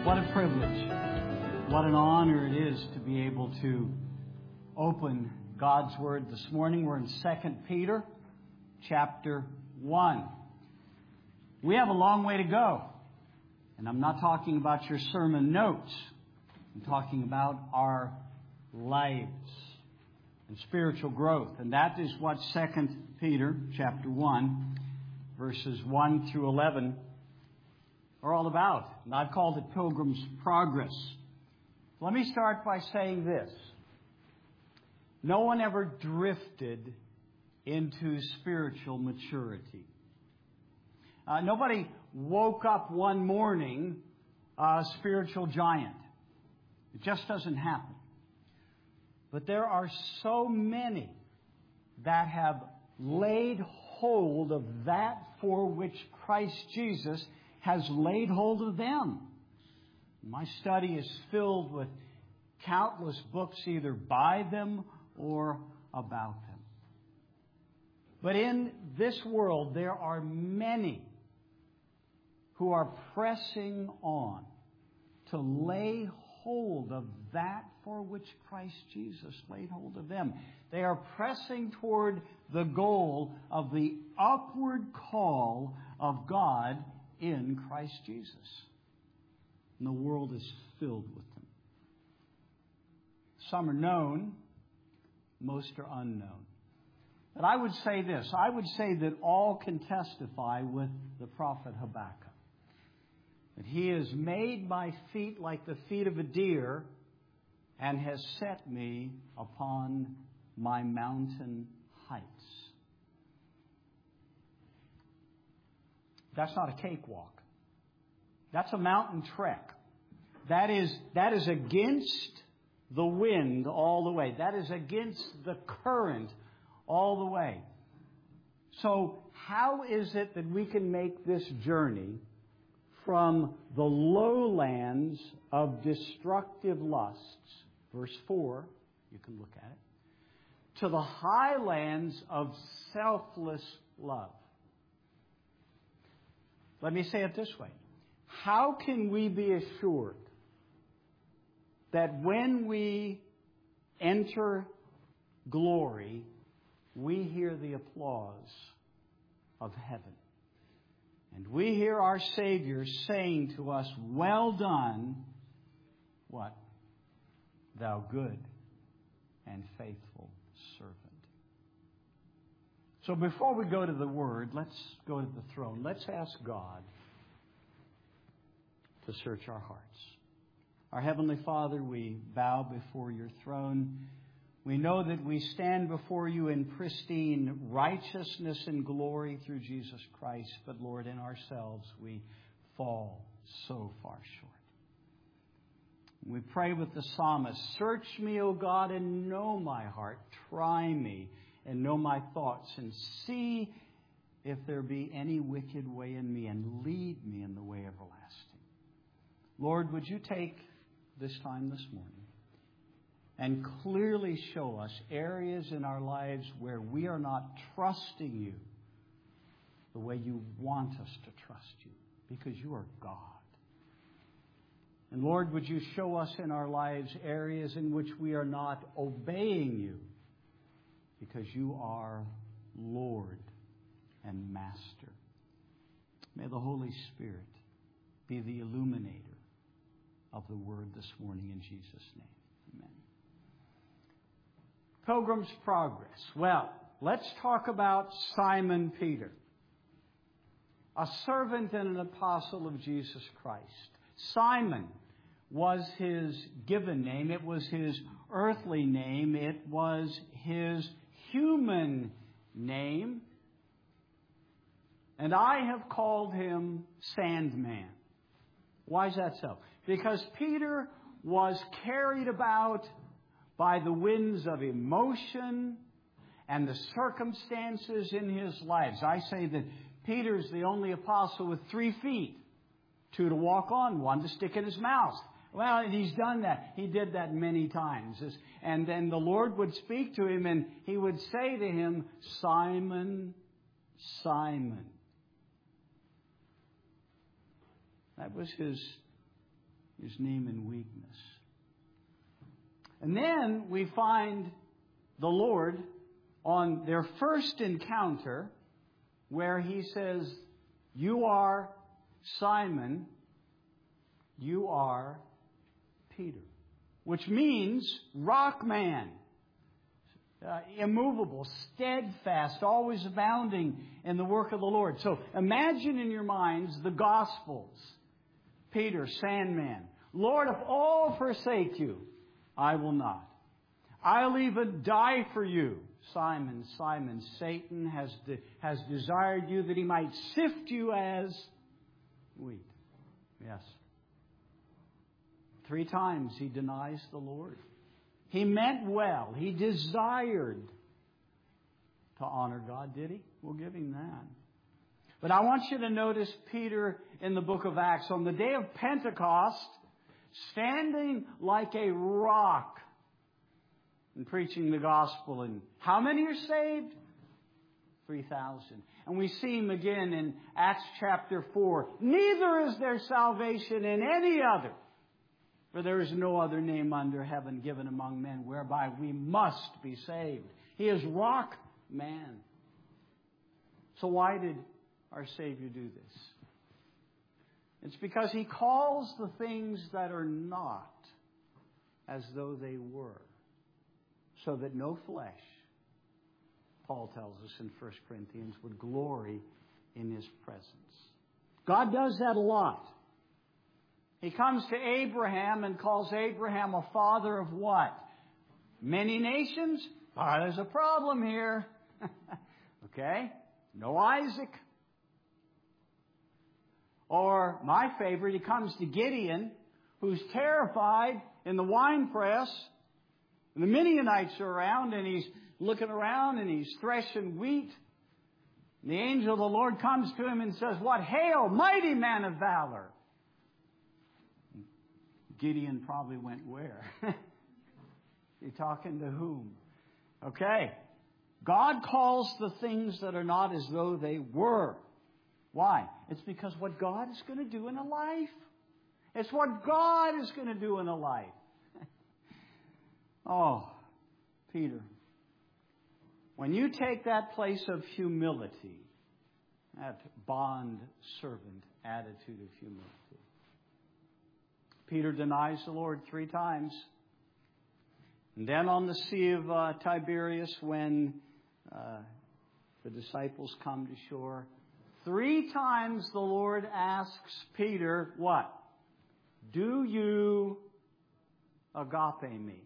What a privilege. What an honor it is to be able to open God's Word this morning. We're in 2 Peter chapter 1. We have a long way to go. And I'm not talking about your sermon notes. I'm talking about our lives and spiritual growth. And that is what 2 Peter chapter 1, verses 1 through 11 are all about. And I've called it Pilgrim's Progress. Let me start by saying this. No one ever drifted into spiritual maturity. Nobody woke up one morning a spiritual giant. It just doesn't happen. But there are so many that have laid hold of that for which Christ Jesus has laid hold of them. My study is filled with countless books either by them or about them. But in this world, there are many who are pressing on to lay hold of that for which Christ Jesus laid hold of them. They are pressing toward the goal of the upward call of God in Christ Jesus. And the world is filled with them. Some are known, most are unknown. But I would say this. I would say that all can testify with the prophet Habakkuk. That he has made my feet like the feet of a deer and has set me upon my mountain heights. That's not a cakewalk. That's a mountain trek. That is against the wind all the way. That is against the current all the way. So how is it that we can make this journey from the lowlands of destructive lusts, verse 4, you can look at it, to the highlands of selfless love? Let me say it this way. How can we be assured that when we enter glory, we hear the applause of heaven? And we hear our Savior saying to us, well done, what? Thou good and faithful servant. So before we go to the Word, let's go to the throne. Let's ask God to search our hearts. Our Heavenly Father, we bow before your throne. We know that we stand before you in pristine righteousness and glory through Jesus Christ. But Lord, in ourselves we fall so far short. We pray with the psalmist, search me, O God, and know my heart. Try me and know my thoughts, and see if there be any wicked way in me, and lead me in the way everlasting. Lord, would you take this time this morning and clearly show us areas in our lives where we are not trusting you the way you want us to trust you, because you are God. And Lord, would you show us in our lives areas in which we are not obeying you, because you are Lord and Master. May the Holy Spirit be the illuminator of the Word this morning in Jesus' name. Amen. Pilgrim's Progress. Well, let's talk about Simon Peter, a servant and an apostle of Jesus Christ. Simon was his given name. It was his earthly name. It was his human name. And I have called him Sandman. Why is that so? Because Peter was carried about by the winds of emotion and the circumstances in his lives. I say that Peter's the only apostle with 3 feet. 2 to walk on, 1 to stick in his mouth. Well, and he's done that. He did that many times. And then the Lord would speak to him and he would say to him, Simon, Simon. That was his His name in weakness. And then we find the Lord on their first encounter where He says, "You are Simon, you are Peter," which means rock man. Immovable, steadfast, always abounding in the work of the Lord. So imagine in your minds the Gospels. Peter, sandman. "Lord, if all forsake you, I will not. I'll even die for you." Simon, Simon, Satan has desired you that he might sift you as wheat. Yes. 3 times he denies the Lord. He meant well. He desired to honor God, did he? We'll give him that. But I want you to notice Peter in the book of Acts on the day of Pentecost, standing like a rock and preaching the gospel. And how many are saved? 3,000. And we see him again in Acts chapter 4. "Neither is there salvation in any other, for there is no other name under heaven given among men whereby we must be saved." He is rock man. So why did our Savior do this? It's because He calls the things that are not as though they were, so that no flesh, Paul tells us in 1 Corinthians, would glory in His presence. God does that a lot. He comes to Abraham and calls Abraham a father of what? Many nations? There's a problem here. Okay? No Isaac. Or, my favorite, he comes to Gideon, who's terrified in the winepress. And the Midianites are around, and he's looking around, and he's threshing wheat. And the angel of the Lord comes to him and says, "What? Hail, mighty man of valor." Gideon probably went, "Where?" You're talking to whom? Okay. God calls the things that are not as though they were. Why? It's because what God is going to do in a life. It's what God is going to do in a life. Oh, Peter, when you take that place of humility, that bond servant attitude of humility, Peter denies the Lord 3 times. And then on the Sea of Tiberias, when the disciples come to shore, 3 times the Lord asks Peter, what? "Do you agape me?"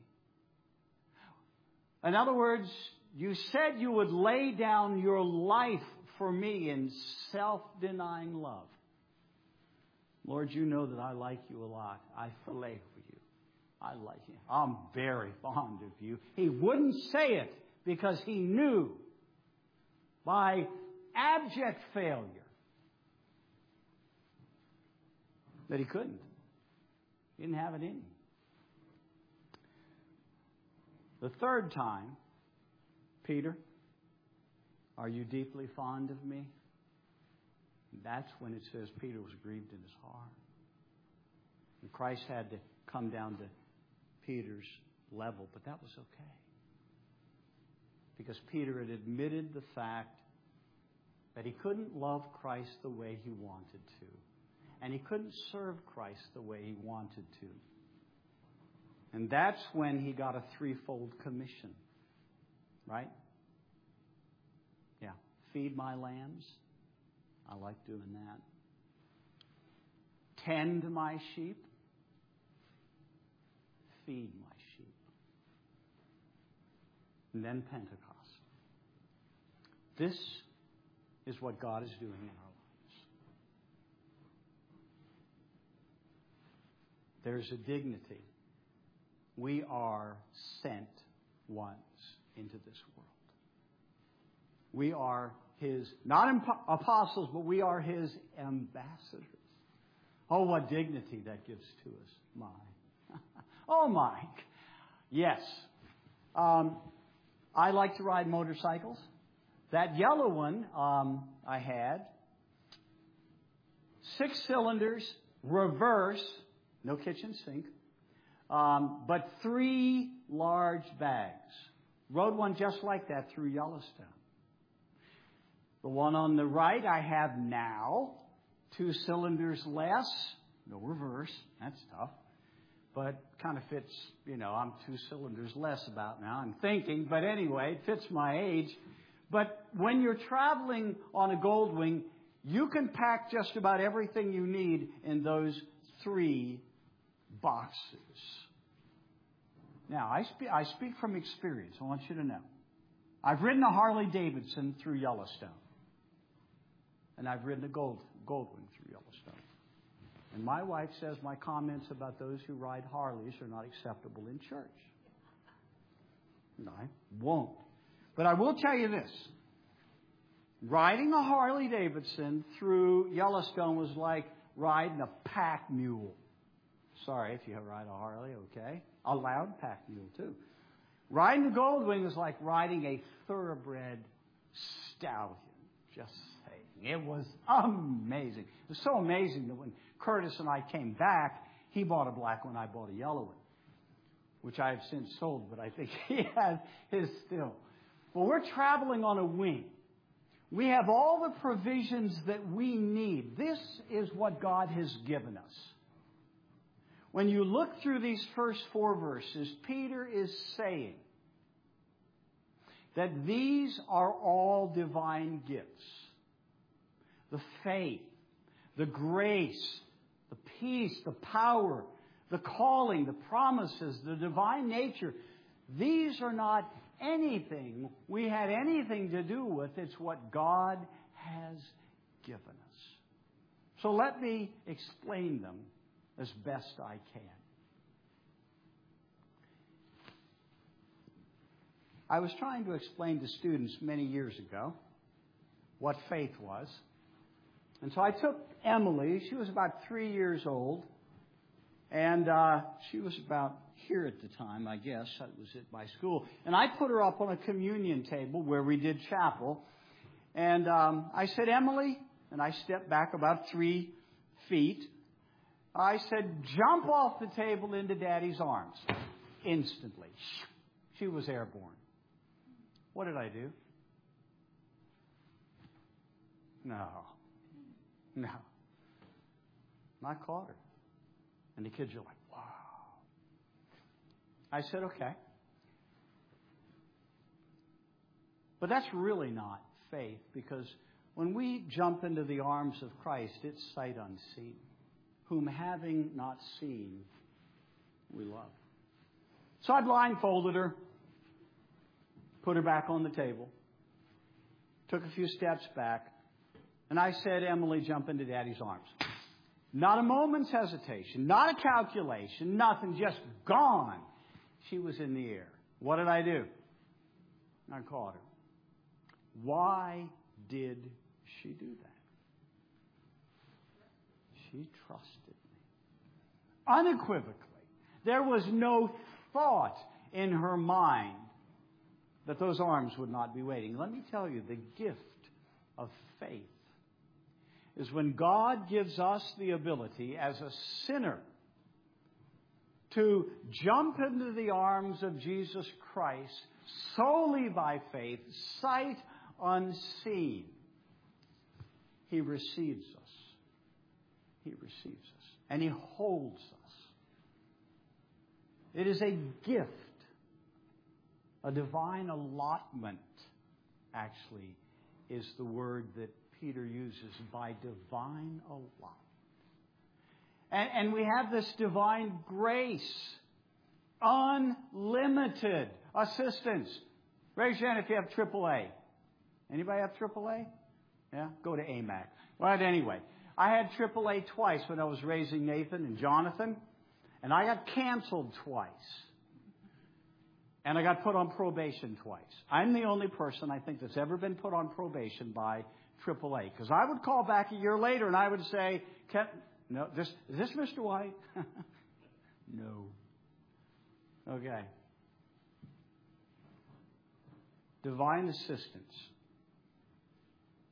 In other words, you said you would lay down your life for me in self-denying love. Lord, you know that I like you a lot. I fillet for you. I like you. I'm very fond of you. He wouldn't say it because he knew by abject failure that he couldn't. He didn't have it in him. The 3rd time, "Peter, are you deeply fond of me?" That's when it says Peter was grieved in his heart. And Christ had to come down to Peter's level, but that was okay. Because Peter had admitted the fact that he couldn't love Christ the way he wanted to. And he couldn't serve Christ the way he wanted to. And that's when he got a 3-fold commission. Right? Yeah. Feed my lambs. I like doing that. Tend my sheep. Feed my sheep. And then Pentecost. This is what God is doing in our lives. There's a dignity. We are sent ones into this world. We are His, not apostles, but we are His ambassadors. Oh, what dignity that gives to us. My. Oh, Mike. Yes. I like to ride motorcycles. That yellow one I had, 6 cylinders, reverse, no kitchen sink, but 3 large bags. Rode one just like that through Yellowstone. The one on the right I have now, 2 cylinders less, no reverse, that's tough, but kind of fits, I'm 2 cylinders less about now, I'm thinking, but anyway, it fits my age. But when you're traveling on a Goldwing, you can pack just about everything you need in those 3 boxes. Now, I speak from experience, I want you to know. I've ridden a Harley Davidson through Yellowstone. And I've ridden a Goldwing through Yellowstone. And my wife says my comments about those who ride Harleys are not acceptable in church. And I won't. But I will tell you this. Riding a Harley Davidson through Yellowstone was like riding a pack mule. Sorry if you ride a Harley, okay? A loud pack mule, too. Riding a Goldwing is like riding a thoroughbred stallion. Just saying. It was amazing. It was so amazing that when Curtis and I came back, he bought a black one, I bought a yellow one, which I have since sold, but I think he has his still. Well, we're traveling on a wing. We have all the provisions that we need. This is what God has given us. When you look through these first 4 verses, Peter is saying that these are all divine gifts. The faith, the grace, the peace, the power, the calling, the promises, the divine nature. These are not anything we had anything to do with. It's what God has given us. So let me explain them as best I can. I was trying to explain to students many years ago what faith was. And so I took Emily. She was about 3 years old. And she was about here at the time, I guess. That was at my school. And I put her up on a communion table where we did chapel. And I said, Emily, and I stepped back about 3 feet. I said, jump off the table into Daddy's arms. Instantly. She was airborne. What did I do? No. I caught her. And the kids are like, wow. I said, okay. But that's really not faith, because when we jump into the arms of Christ, it's sight unseen, whom having not seen, we love. So I blindfolded her, put her back on the table, took a few steps back, and I said, Emily, jump into Daddy's arms. Not a moment's hesitation, not a calculation, nothing, just gone. She was in the air. What did I do? I caught her. Why did she do that? She trusted me. Unequivocally. There was no thought in her mind that those arms would not be waiting. Let me tell you, the gift of faith is when God gives us the ability as a sinner to jump into the arms of Jesus Christ solely by faith, sight unseen. He receives us. He receives us. And He holds us. It is a gift. A divine allotment, actually, is the word that Peter uses, by divine allotment. And we have this divine grace, unlimited assistance. Raise your hand if you have AAA. Anybody have AAA? Yeah? Go to AMAC. Well, anyway, I had AAA twice when I was raising Nathan and Jonathan, and I got canceled twice. And I got put on probation twice. I'm the only person, I think, that's ever been put on probation by AAA. Because I would call back a year later and I would say, no, is this Mr. White? No. Okay. Divine assistance.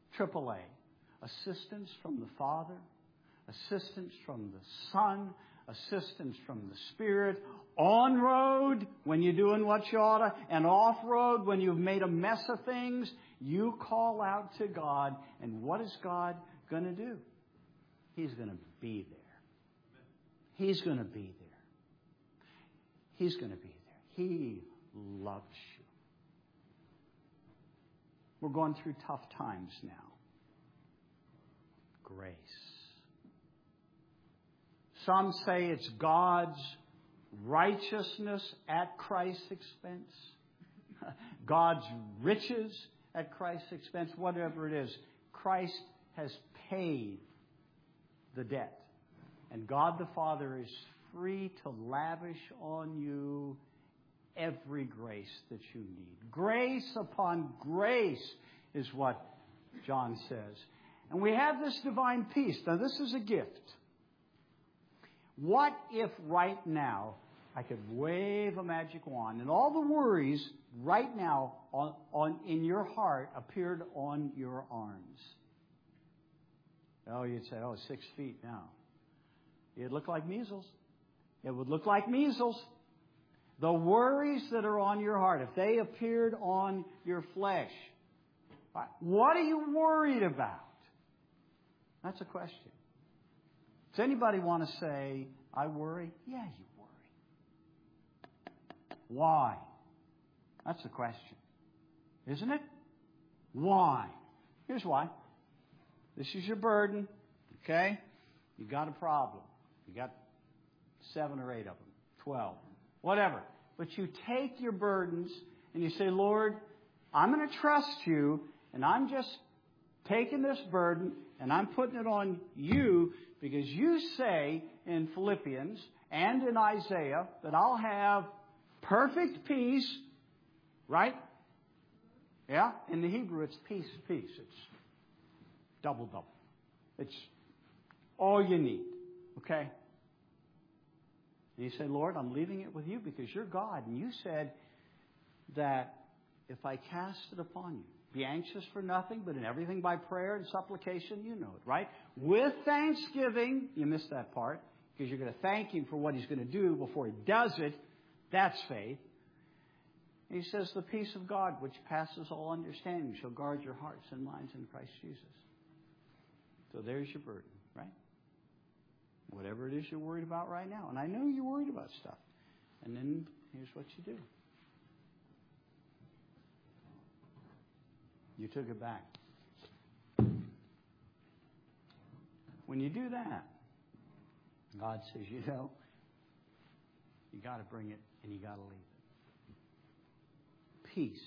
AAA. Assistance from the Father. Assistance from the Son. assistance from the Spirit. On road, when you're doing what you ought to, and off road, when you've made a mess of things, you call out to God. And what is God going to do? He's going to be there. He's going to be there. He's going to be there. He loves you. We're going through tough times now. Grace. Some say it's God's righteousness at Christ's expense. God's riches at Christ's expense. Whatever it is, Christ has paid the debt. And God the Father is free to lavish on you every grace that you need. Grace upon grace is what John says. And we have this divine peace. Now, this is a gift. What if right now I could wave a magic wand and all the worries right now in your heart appeared on your arms? Oh, you'd say, 6 feet now. It'd look like measles. It would look like measles. The worries that are on your heart, if they appeared on your flesh, what are you worried about? That's a question. Does anybody want to say, I worry? Yeah, you worry. Why? That's the question. Isn't it? Why? Here's why. This is your burden. Okay? You got a problem. You got 7 or 8 of them. 12. Whatever. But you take your burdens and you say, Lord, I'm going to trust you, and I'm just taking this burden and I'm putting it on you, because you say in Philippians and in Isaiah that I'll have perfect peace, right? Yeah? In the Hebrew, it's peace. It's double. It's all you need. Okay? And you say, Lord, I'm leaving it with you because you're God. And you said that if I cast it upon you, be anxious for nothing, but in everything by prayer and supplication, you know it, right? With thanksgiving, you missed that part, because you're going to thank Him for what He's going to do before He does it. That's faith. And He says, the peace of God, which passes all understanding, shall guard your hearts and minds in Christ Jesus. So there's your burden, right? Whatever it is you're worried about right now. And I know you're worried about stuff. And then here's what you do. You took it back. When you do that, God says, you got to bring it and you got to leave it. Peace.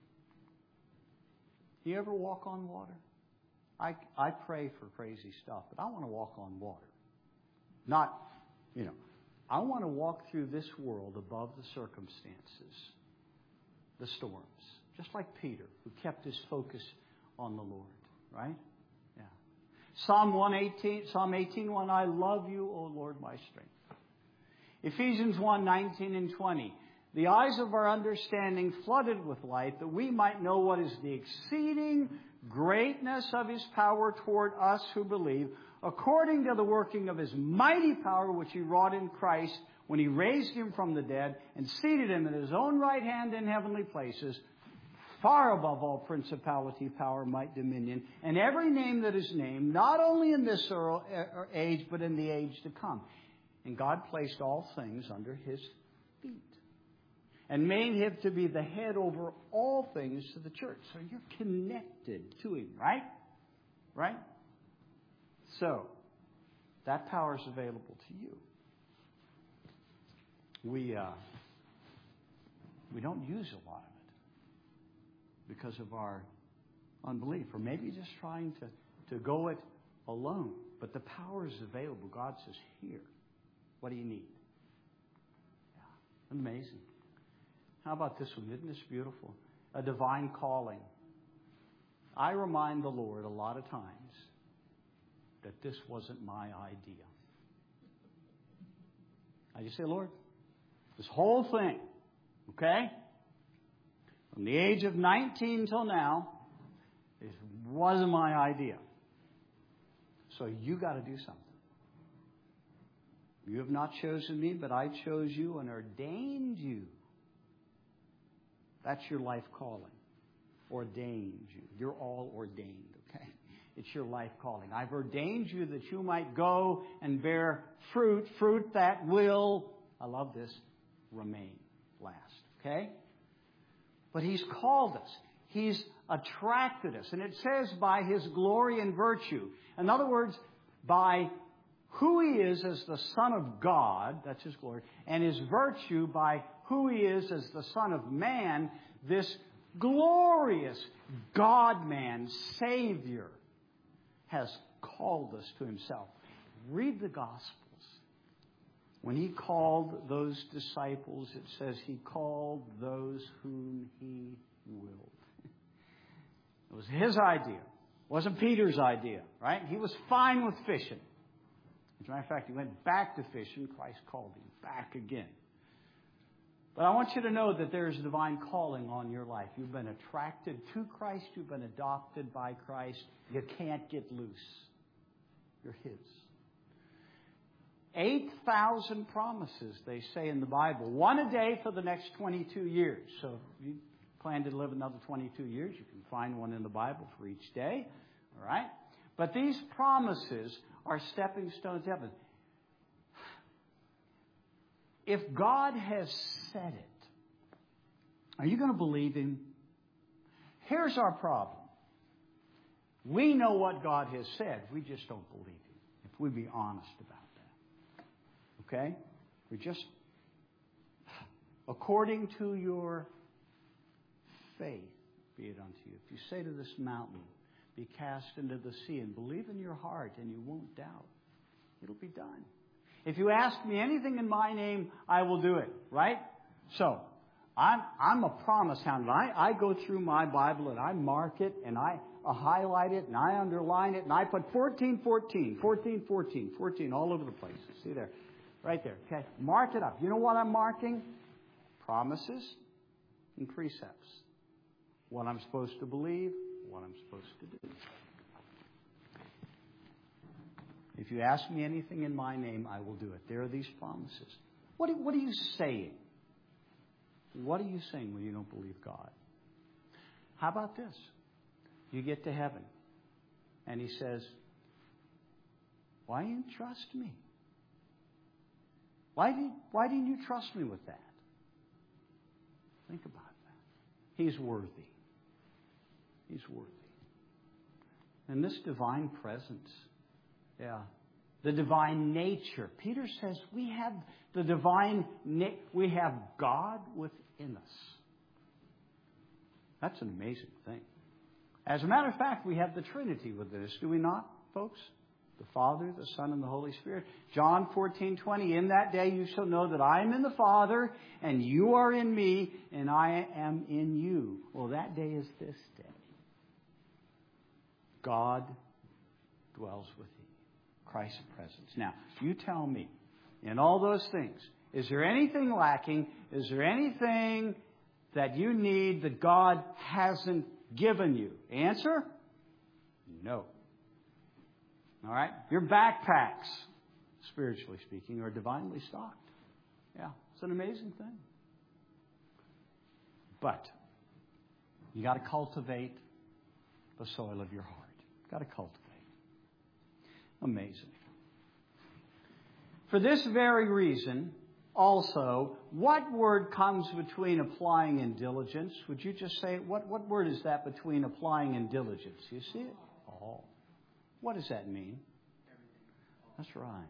You ever walk on water? I pray for crazy stuff, but I want to walk on water. Not, I want to walk through this world above the circumstances, the storms. Just like Peter, who kept his focus on the Lord, right? Yeah. Psalm 18:1, I love you, O Lord, my strength. Ephesians 1:19 and 20, the eyes of our understanding flooded with light, that we might know what is the exceeding greatness of His power toward us who believe, according to the working of His mighty power, which He wrought in Christ when He raised Him from the dead and seated Him at His own right hand in heavenly places, far above all principality, power, might, dominion, and every name that is named, not only in this age, but in the age to come. And God placed all things under His feet and made Him to be the head over all things to the church. So you're connected to Him, right? Right? So, that power is available to you. We don't use a lot of it because of our unbelief, or maybe just trying to go it alone. But the power is available. God says, here, what do you need? Yeah, amazing. How about this one? Isn't this beautiful? A divine calling. I remind the Lord a lot of times that this wasn't my idea. I just say, Lord, this whole thing, okay, from the age of 19 till now, it wasn't my idea. So you got to do something. You have not chosen me, but I chose you and ordained you. That's your life calling. Ordained you. You're all ordained, okay? It's your life calling. I've ordained you that you might go and bear fruit that will, I love this, remain, last, okay? But He's called us. He's attracted us. And it says by His glory and virtue. In other words, by who He is as the Son of God, that's His glory, and His virtue by who He is as the Son of Man, this glorious God-man, Savior, has called us to Himself. Read the Gospels. When He called those disciples, it says He called those whom He willed. It was His idea. It wasn't Peter's idea, right? He was fine with fishing. As a matter of fact, he went back to fishing. Christ called him back again. But I want you to know that there is a divine calling on your life. You've been attracted to Christ. You've been adopted by Christ. You can't get loose. You're His. 8,000 promises, they say in the Bible. One a day for the next 22 years. So if you plan to live another 22 years, you can find one in the Bible for each day. All right? But these promises are stepping stones to heaven. If God has said it, are you going to believe Him? Here's our problem. We know what God has said. We just don't believe Him. If we be honest about that. Okay? We just, according to your faith, be it unto you. If you say to this mountain, be cast into the sea, and believe in your heart, and you won't doubt, it'll be done. If you ask me anything in my name, I will do it. Right? So, I'm a promise hound. I go through my Bible and I mark it and I highlight it and I underline it and I put 14, 14, 14, 14, 14 all over the place. See there? Right there. Okay? Mark it up. You know what I'm marking? Promises and precepts. What I'm supposed to believe, what I'm supposed to do. If you ask me anything in my name, I will do it. There are these promises. What are you saying? What are you saying when you don't believe God? How about this? You get to heaven, and He says, why didn't you trust me? Why didn't you trust me with that? Think about that. He's worthy. He's worthy. And this divine presence, the divine nature. Peter says we have the divine, we have God within us. That's an amazing thing. As a matter of fact, we have the Trinity within us, do we not, folks? The Father, the Son, and the Holy Spirit. John 14:20, in that day you shall know that I am in the Father, and you are in me, and I am in you. Well, that day is this day. God dwells with you. Christ's presence. Now, you tell me, in all those things, is there anything lacking? Is there anything that you need that God hasn't given you? Answer? No. All right? Your backpacks, spiritually speaking, are divinely stocked. Yeah, it's an amazing thing. But you got to cultivate the soil of your heart. Got to cultivate. Amazing. For this very reason, also, what word comes between applying and diligence? Would you just say, what word is that between applying and diligence? You see it? Oh. What does that mean? That's right.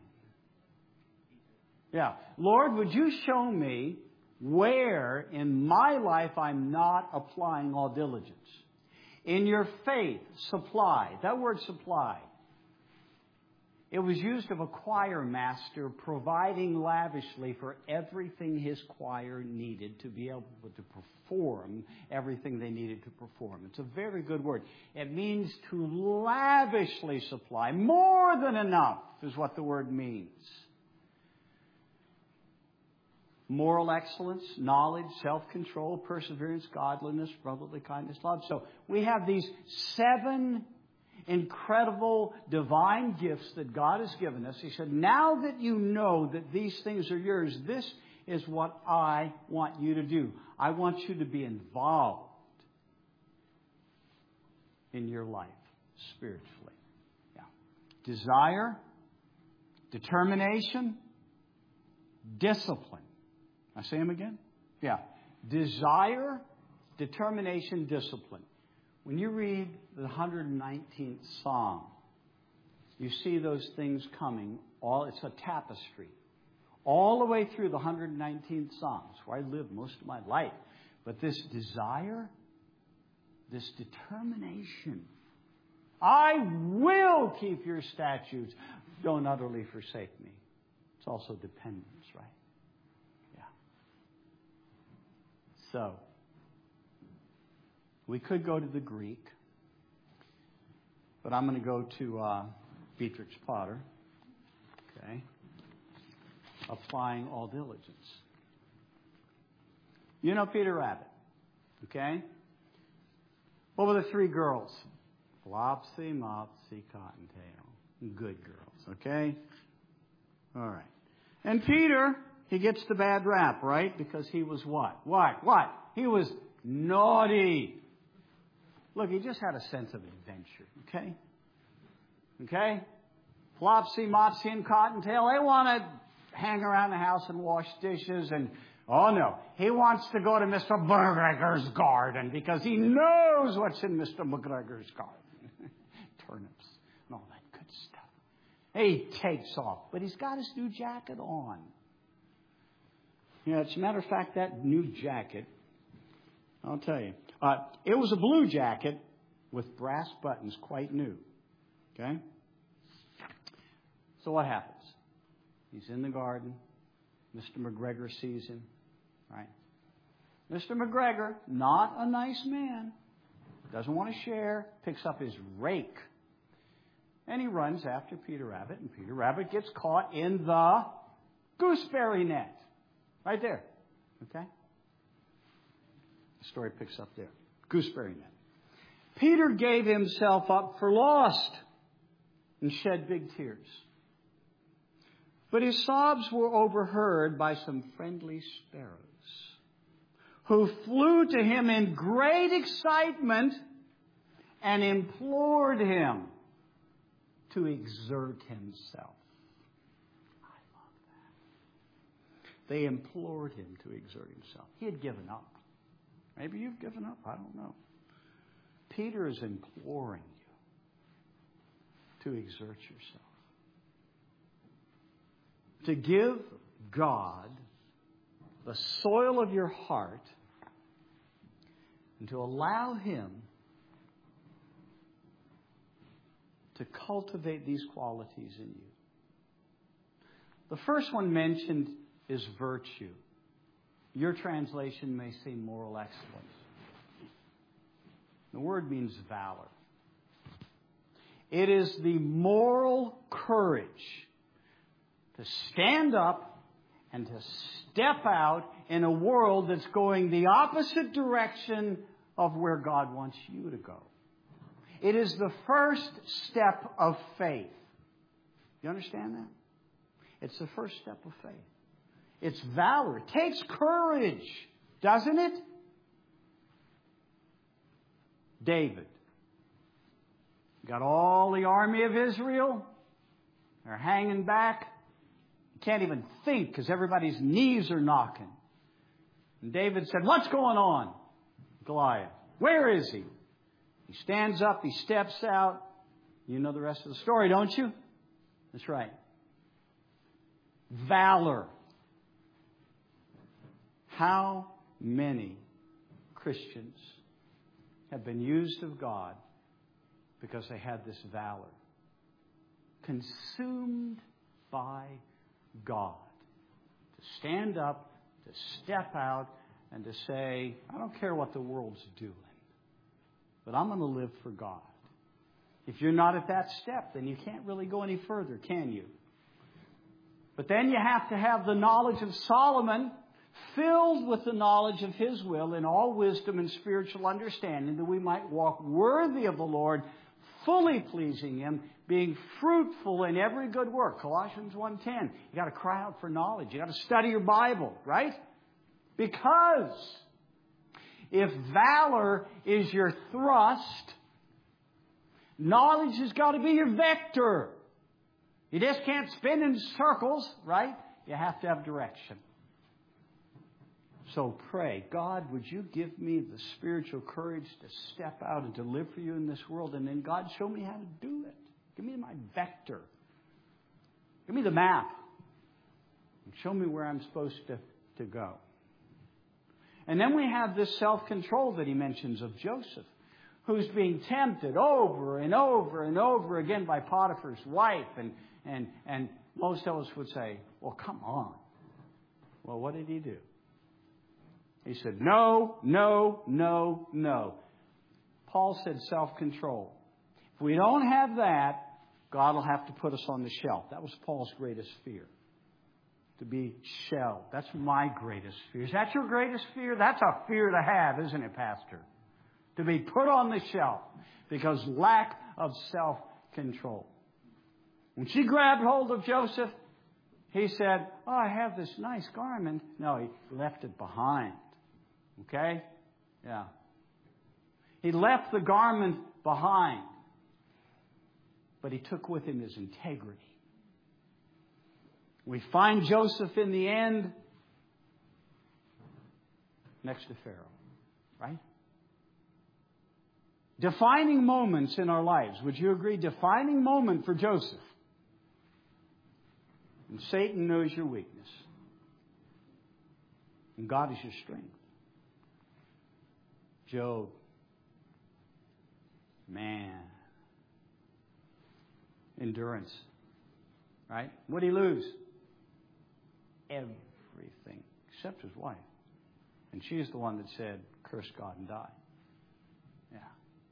Yeah. Lord, would you show me where in my life I'm not applying all diligence? In your faith, supply. That word supply. It was used of a choir master providing lavishly for everything his choir needed to be able to perform everything they needed to perform. It's a very good word. It means to lavishly supply. More than enough is what the word means. Moral excellence, knowledge, self-control, perseverance, godliness, brotherly kindness, love. So we have these 7 incredible divine gifts that God has given us. He said, now that you know that these things are yours, this is what I want you to do. I want you to be involved in your life spiritually. Yeah. Desire, determination, discipline. I say them again? Yeah. Desire, determination, discipline. When you read the 119th Psalm, you see those things coming. It's a tapestry. All the way through the 119th Psalms, where I lived most of my life. But this desire, this determination, I will keep your statutes. Don't utterly forsake me. It's also dependence, right? Yeah. So, we could go to the Greek, but I'm going to go to Beatrix Potter. Okay. Applying all diligence. You know Peter Rabbit. Okay. What were the three girls? Flopsy, Mopsy, Cottontail. Good girls. Okay. All right. And Peter, he gets the bad rap, right? Because he was what? What? He was naughty. Look, he just had a sense of adventure, okay? Okay? Flopsy, Mopsy, and Cottontail, they want to hang around the house and wash dishes and, oh no, he wants to go to Mr. McGregor's garden because he knows what's in Mr. McGregor's garden. Turnips and all that good stuff. He takes off, but he's got his new jacket on. You know, as a matter of fact, that new jacket, I'll tell you, it was a blue jacket with brass buttons, quite new. Okay? So what happens? He's in the garden. Mr. McGregor sees him. Right? Mr. McGregor, not a nice man, doesn't want to share, picks up his rake. And he runs after Peter Rabbit, and Peter Rabbit gets caught in the gooseberry net. Right there. Okay? The story picks up there. Gooseberry net. Peter gave himself up for lost and shed big tears. But his sobs were overheard by some friendly sparrows who flew to him in great excitement and implored him to exert himself. I love that. They implored him to exert himself. He had given up. Maybe you've given up. I don't know. Peter is imploring you to exert yourself. To give God the soil of your heart and to allow Him to cultivate these qualities in you. The first one mentioned is virtue. Your translation may say moral excellence. The word means valor. It is the moral courage to stand up and to step out in a world that's going the opposite direction of where God wants you to go. It is the first step of faith. You understand that? It's the first step of faith. It's valor. It takes courage, doesn't it? David got all the army of Israel. They're hanging back. You can't even think because everybody's knees are knocking. And David said, "What's going on?" Goliath, "Where is he?" He stands up. He steps out. You know the rest of the story, don't you? That's right. Valor. How many Christians have been used of God because they had this valor? Consumed by God. To stand up, to step out, and to say, I don't care what the world's doing, but I'm going to live for God. If you're not at that step, then you can't really go any further, can you? But then you have to have the knowledge of Solomon, filled with the knowledge of His will in all wisdom and spiritual understanding, that we might walk worthy of the Lord, fully pleasing Him, being fruitful in every good work. Colossians 1:10. You got to cry out for knowledge. You got to study your Bible, right? Because if valor is your thrust, knowledge has got to be your vector. You just can't spin in circles, right? You have to have direction. So pray, God, would you give me the spiritual courage to step out and to live for you in this world? And then, God, show me how to do it. Give me my vector. Give me the map. And show me where I'm supposed to go. And then we have this self-control that he mentions of Joseph, who's being tempted over and over and over again by Potiphar's wife. And most of us would say, well, come on. Well, what did he do? He said, no, no, no, no. Paul said self-control. If we don't have that, God will have to put us on the shelf. That was Paul's greatest fear. To be shelved. That's my greatest fear. Is that your greatest fear? That's a fear to have, isn't it, Pastor? To be put on the shelf because lack of self-control. When she grabbed hold of Joseph, he said, oh, I have this nice garment. No, he left it behind. Okay? Yeah. He left the garment behind. But he took with him his integrity. We find Joseph in the end next to Pharaoh. Right? Defining moments in our lives. Would you agree? Defining moment for Joseph. And Satan knows your weakness. And God is your strength. Job. Man. Endurance. Right? What did he lose? Everything. Except his wife. And she's the one that said, curse God and die. Yeah.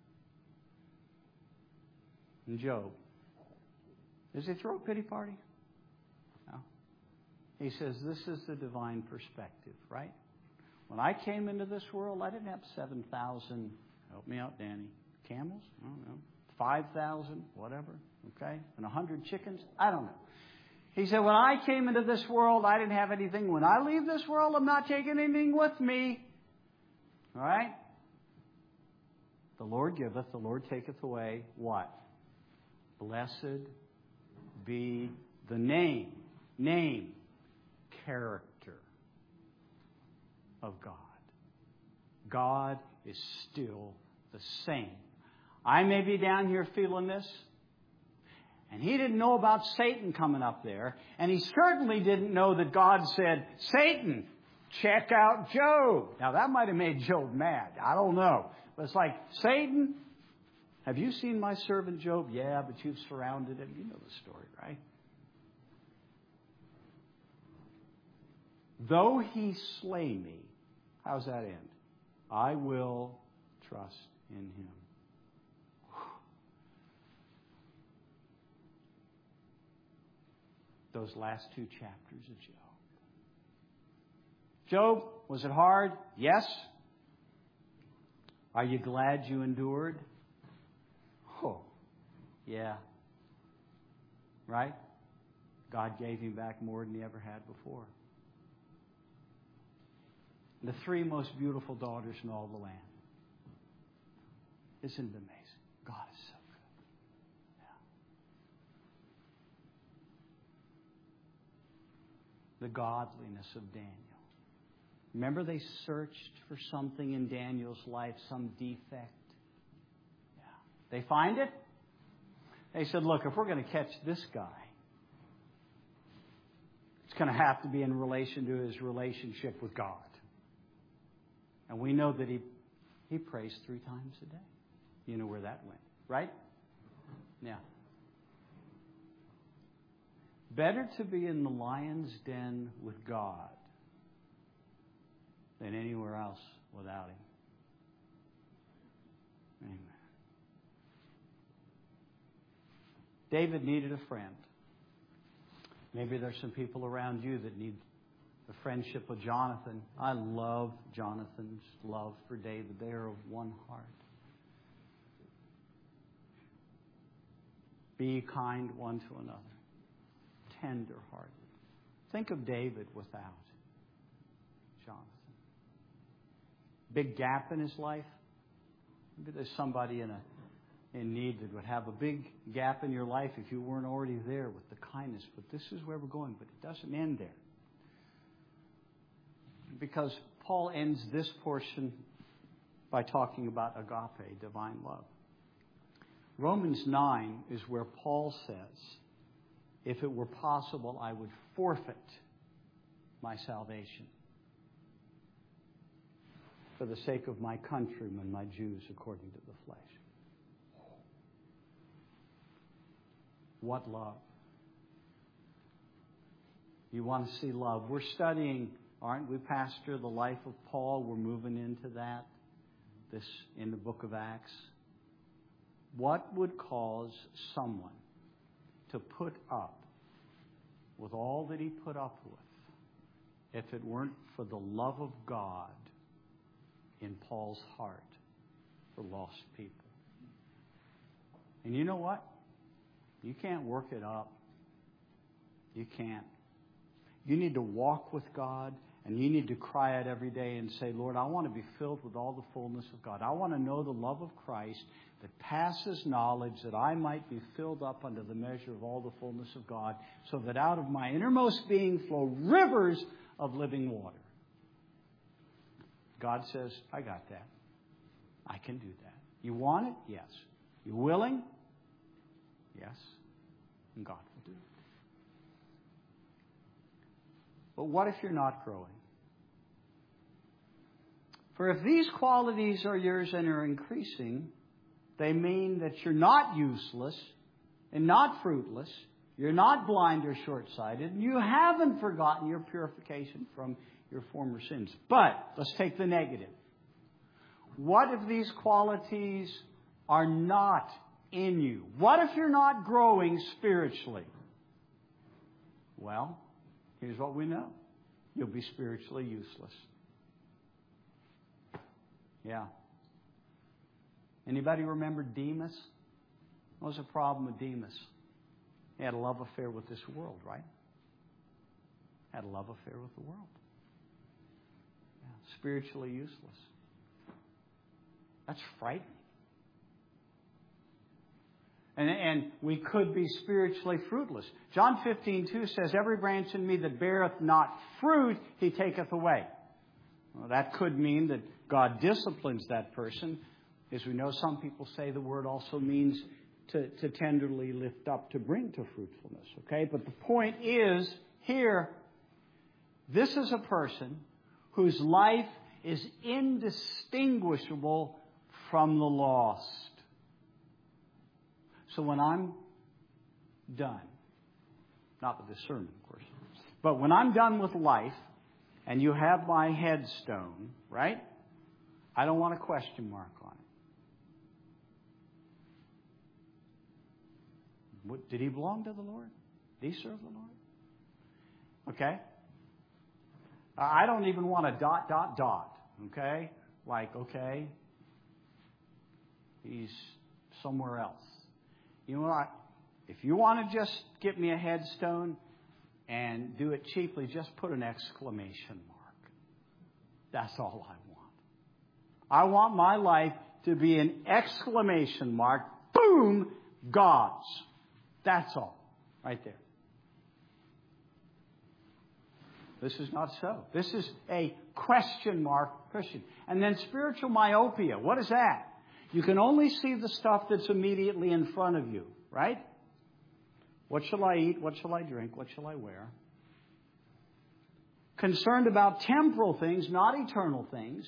And Job. Does he throw a pity party? No. He says, this is the divine perspective, right? When I came into this world, I didn't have 7,000, help me out, Danny, camels? I don't know. 5,000, whatever, okay? And 100 chickens? I don't know. He said, when I came into this world, I didn't have anything. When I leave this world, I'm not taking anything with me. All right? The Lord giveth, the Lord taketh away what? Blessed be the name, character of God. God is still the same. I may be down here feeling this. And he didn't know about Satan coming up there. And he certainly didn't know that God said, Satan, check out Job. Now that might have made Job mad. I don't know. But it's like, Satan, have you seen my servant Job? Yeah, but you've surrounded him. You know the story, right? Though he slay me, how's that end? I will trust in him. Those last two chapters of Job. Job, was it hard? Yes. Are you glad you endured? Oh, yeah. Right? God gave him back more than he ever had before. The three most beautiful daughters in all the land. Isn't it amazing? God is so good. Yeah. The godliness of Daniel. Remember they searched for something in Daniel's life, some defect. Yeah. They find it. They said, look, if we're going to catch this guy, it's going to have to be in relation to his relationship with God. And we know that he prays 3 times a day. You know where that went, right? Yeah. Better to be in the lion's den with God than anywhere else without him. Amen. David needed a friend. Maybe there's some people around you that need the friendship with Jonathan. I love Jonathan's love for David. They are of one heart. Be kind one to another. Tender-hearted. Think of David without Jonathan. Big gap in his life. Maybe there's somebody in need that would have a big gap in your life if you weren't already there with the kindness. But this is where we're going. But it doesn't end there. Because Paul ends this portion by talking about agape, divine love. Romans 9 is where Paul says, if it were possible, I would forfeit my salvation for the sake of my countrymen, my Jews, according to the flesh. What love? You want to see love. We're studying, aren't we, Pastor, the life of Paul? We're moving into that, this in the book of Acts. What would cause someone to put up with all that he put up with if it weren't for the love of God in Paul's heart for lost people? And you know what? You can't work it up. You can't. You need to walk with God, and you need to cry out every day and say, Lord, I want to be filled with all the fullness of God. I want to know the love of Christ that passes knowledge, that I might be filled up under the measure of all the fullness of God, so that out of my innermost being flow rivers of living water. God says, I got that. I can do that. You want it? Yes. You willing? Yes. And God will do it. But what if you're not growing? For if these qualities are yours and are increasing, they mean that you're not useless and not fruitless. You're not blind or short-sighted. And you haven't forgotten your purification from your former sins. But let's take the negative. What if these qualities are not in you? What if you're not growing spiritually? Well, here's what we know. You'll be spiritually useless. Yeah. Anybody remember Demas? What was the problem with Demas? He had a love affair with this world, right? Had a love affair with the world. Yeah. Spiritually useless. That's frightening. And we could be spiritually fruitless. John 15:2 says, every branch in me that beareth not fruit, he taketh away. Well, that could mean that God disciplines that person. As we know, some people say the word also means to tenderly lift up, to bring to fruitfulness. Okay? But the point is, here, this is a person whose life is indistinguishable from the lost. So when I'm done, not with this sermon, of course, but when I'm done with life and you have my headstone, right? I don't want a question mark on it. Did he belong to the Lord? Did he serve the Lord? Okay? I don't even want a ... Okay? Like, okay, he's somewhere else. You know what? If you want to just get me a headstone and do it cheaply, just put an exclamation mark. That's all I want. I want my life to be an exclamation mark. Boom! God's. That's all. Right there. This is not so. This is a question mark Christian. And then spiritual myopia. What is that? You can only see the stuff that's immediately in front of you, right? What shall I eat? What shall I drink? What shall I wear? Concerned about temporal things, not eternal things.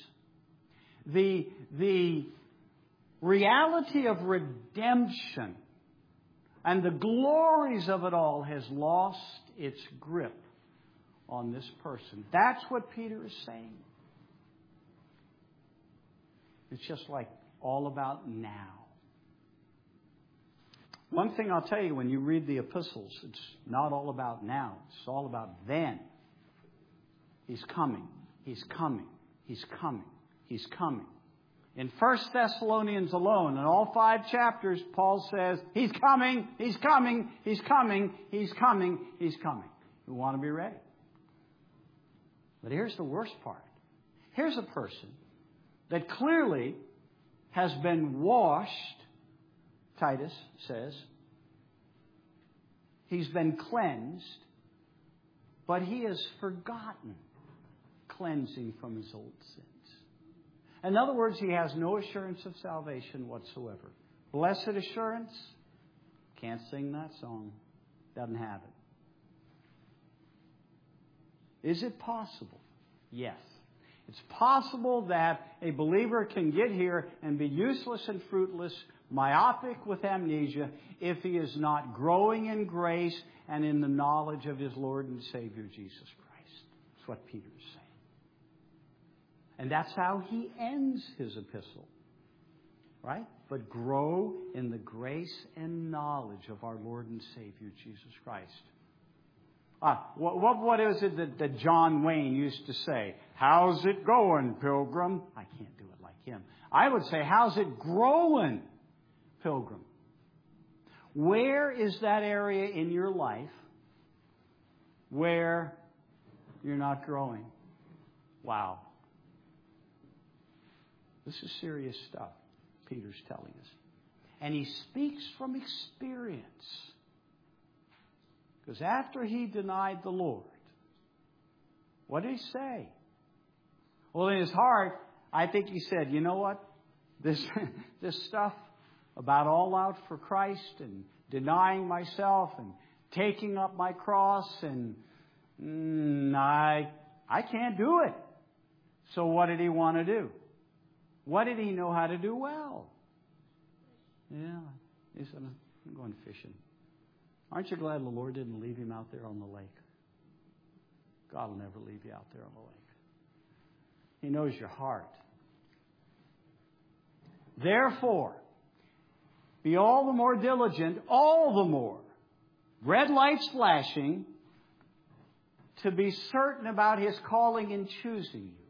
The reality of redemption and the glories of it all has lost its grip on this person. That's what Peter is saying. It's just like all about now. One thing I'll tell you, when you read the epistles, it's not all about now. It's all about then. He's coming. He's coming. He's coming. He's coming. In 1 Thessalonians alone, in all 5 chapters, Paul says, He's coming, He's coming, He's coming, He's coming, He's coming. We want to be ready. But here's the worst part. Here's a person that clearly has been washed, Titus says. He's been cleansed, but he has forgotten cleansing from his old sins. In other words, he has no assurance of salvation whatsoever. Blessed assurance, can't sing that song, doesn't have it. Is it possible? Yes. It's possible that a believer can get here and be useless and fruitless, myopic with amnesia, if he is not growing in grace and in the knowledge of his Lord and Savior, Jesus Christ. That's what Peter is saying. And that's how he ends his epistle. Right? But grow in the grace and knowledge of our Lord and Savior, Jesus Christ. What is it that John Wayne used to say? How's it going, pilgrim? I can't do it like him. I would say, how's it growing, pilgrim? Where is that area in your life where you're not growing? Wow. This is serious stuff, Peter's telling us. And he speaks from experience. Because after he denied the Lord, what did he say? Well, in his heart, I think he said, you know what? This stuff about all out for Christ and denying myself and taking up my cross and I can't do it. So what did he want to do? What did he know how to do well? Yeah, he said, I'm going fishing. Aren't you glad the Lord didn't leave him out there on the lake? God will never leave you out there on the lake. He knows your heart. Therefore, be all the more diligent, all the more, red lights flashing, to be certain about His calling and choosing you.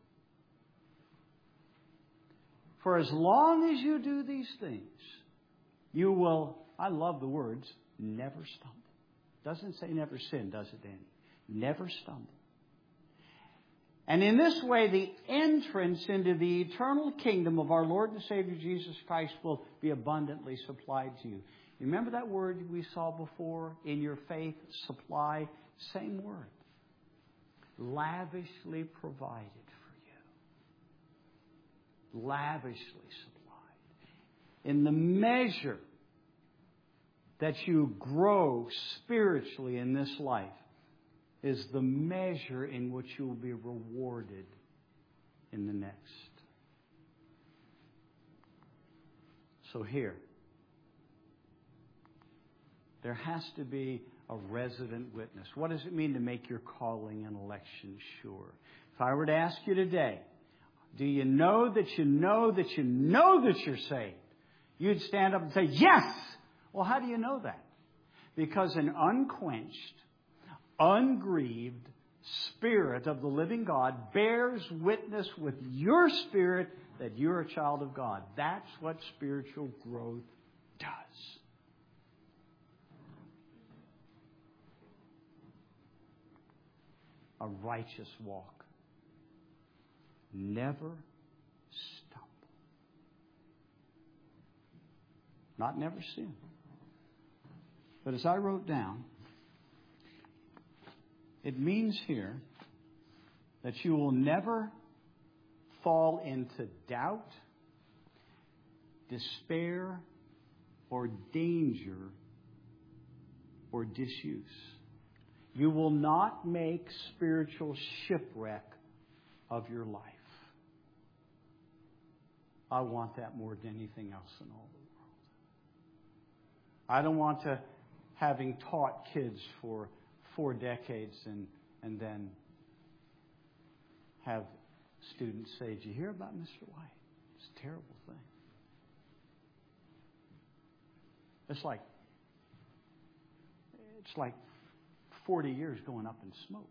For as long as you do these things, you will, I love the words, never stumble. Doesn't say never sin, does it, Danny? Never stumble. And in this way, the entrance into the eternal kingdom of our Lord and Savior Jesus Christ will be abundantly supplied to you. You remember that word we saw before? In your faith, supply. Same word. Lavishly provided for you. Lavishly supplied. In the measure that you grow spiritually in this life is the measure in which you will be rewarded in the next. So here, there has to be a resident witness. What does it mean to make your calling and election sure? If I were to ask you today, do you know that you know that you know that you're saved? You'd stand up and say, yes! Well, how do you know that? Because an unquenched, ungrieved Spirit of the living God bears witness with your spirit that you're a child of God. That's what spiritual growth does. A righteous walk. Never stumble. Not never sin. But as I wrote down, it means here that you will never fall into doubt, despair, or danger, or disuse. You will not make spiritual shipwreck of your life. I want that more than anything else in all the world. I don't want to, having taught kids for 4 decades and then have students say, did you hear about Mr. White? It's a terrible thing. It's like 40 years going up in smoke.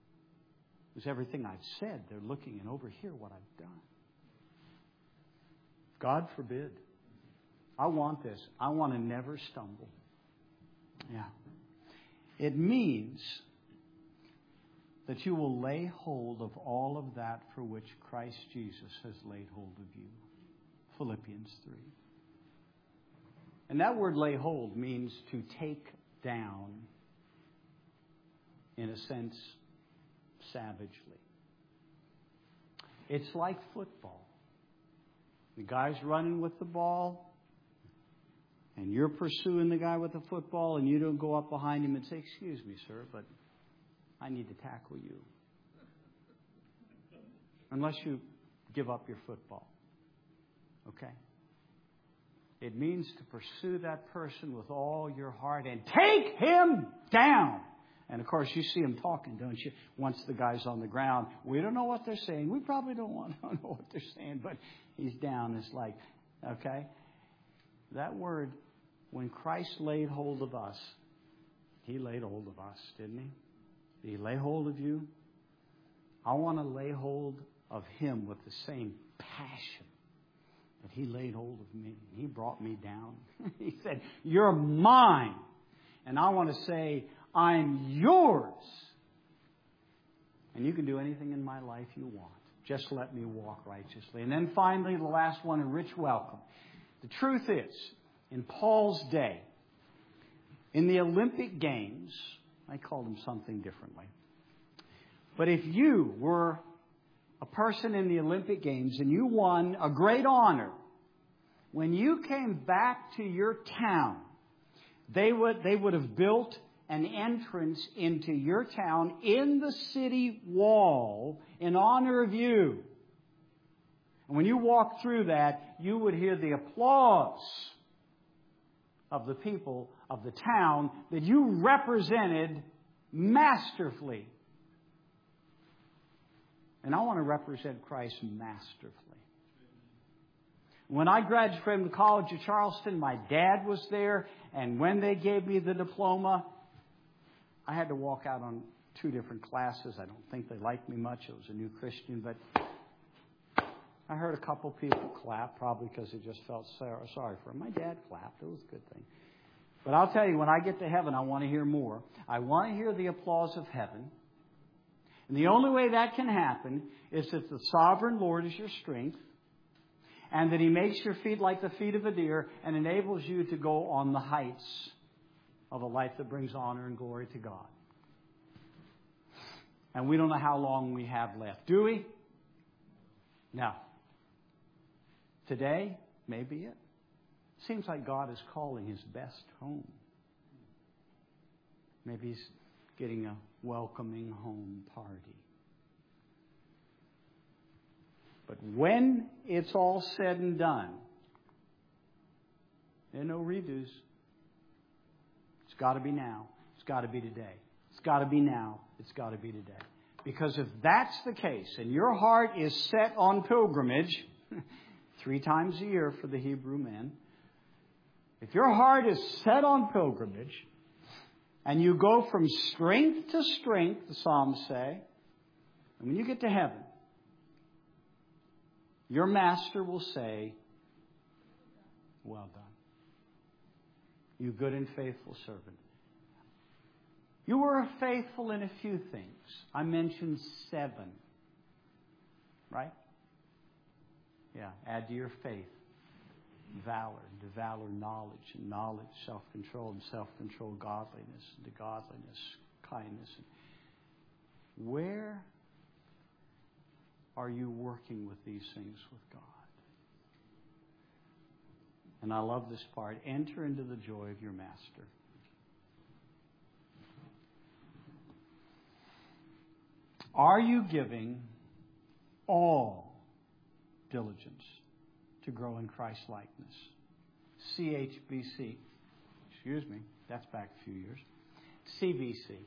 Because everything I've said, they're looking and overhear what I've done. God forbid. I want this. I want to never stumble. Yeah. It means that you will lay hold of all of that for which Christ Jesus has laid hold of you. Philippians 3. And that word lay hold means to take down, in a sense, savagely. It's like football. The guy's running with the ball, and you're pursuing the guy with the football, and you don't go up behind him and say, "Excuse me, sir, but I need to tackle you." Unless you give up your football. Okay? It means to pursue that person with all your heart and take him down. And of course, you see him talking, don't you? Once the guy's on the ground, we don't know what they're saying. We probably don't want to know what they're saying, but he's down. It's like, okay? That word, when Christ laid hold of us, He laid hold of us, didn't He? Did He lay hold of you? I want to lay hold of Him with the same passion that He laid hold of me. He brought me down. He said, "You're mine." And I want to say, "I'm yours. And you can do anything in my life you want. Just let me walk righteously." And then finally, the last one, a rich welcome. The truth is, in Paul's day, in the Olympic Games, I called them something differently. But if you were a person in the Olympic Games and you won a great honor, when you came back to your town, they would have built an entrance into your town in the city wall in honor of you. And when you walked through that, you would hear the applause of the people of the town that you represented masterfully. And I want to represent Christ masterfully. When I graduated from the College of Charleston, my dad was there, and when they gave me the diploma, I had to walk out on 2 different classes. I don't think they liked me much. I was a new Christian, but I heard a couple people clap, probably because they just felt sorry for him. My dad clapped. It was a good thing. But I'll tell you, when I get to heaven, I want to hear more. I want to hear the applause of heaven. And the only way that can happen is that the sovereign Lord is your strength, and that He makes your feet like the feet of a deer and enables you to go on the heights of a life that brings honor and glory to God. And we don't know how long we have left, do we? No. Today may be it. Seems like God is calling His best home. Maybe He's getting a welcoming home party. But when it's all said and done, there are no redos. It's got to be now. It's got to be today. It's got to be now. It's got to be today. Because if that's the case, and your heart is set on pilgrimage, 3 times a year for the Hebrew men, if your heart is set on pilgrimage, and you go from strength to strength, the Psalms say, and when you get to heaven, your master will say, "Well done, you good and faithful servant. You were faithful in a few things." I mentioned 7. Right? Yeah. Add to your faith valor, and to valor knowledge, and knowledge self-control, and self-control godliness, and to godliness kindness. Where are you working with these things with God? And I love this part. Enter into the joy of your master. Are you giving all diligence to grow in Christ likeness? CHBC. Excuse me. That's back a few years. CVC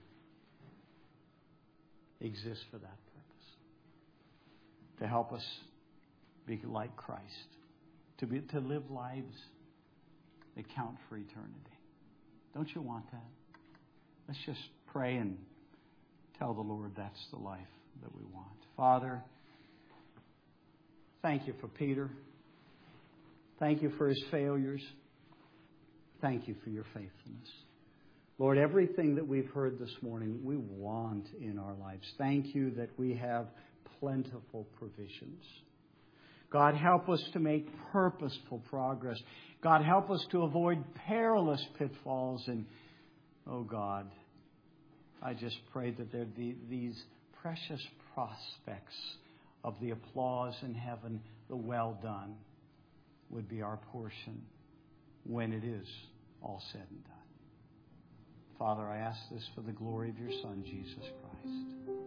exists for that purpose. To help us be like Christ. To live lives that count for eternity. Don't you want that? Let's just pray and tell the Lord that's the life that we want. Father, thank you for Peter. Thank you for his failures. Thank you for your faithfulness. Lord, everything that we've heard this morning, we want in our lives. Thank you that we have plentiful provisions. God, help us to make purposeful progress. God, help us to avoid perilous pitfalls. And, oh God, I just pray that there be these precious prospects of the applause in heaven, the well done, would be our portion when it is all said and done. Father, I ask this for the glory of your Son, Jesus Christ.